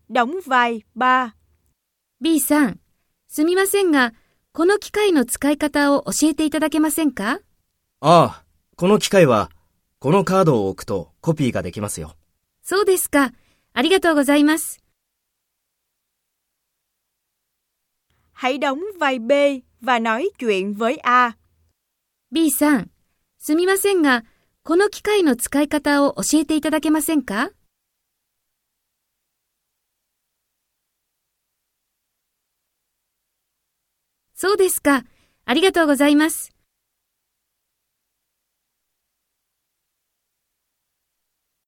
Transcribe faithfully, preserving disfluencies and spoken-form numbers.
đóng vai ba。 B さん、すみませんが、この機械の使い方を教えていただけませんか？ ああ、この機械は、このカードを置くとコピーができますよ。 そうですか。ありがとうございます。 Hãy đóng vai B và nói chuyện với A。 B さん、すみませんが、この機械の使い方を教えていただけませんか？そうですか。ありがとうございます。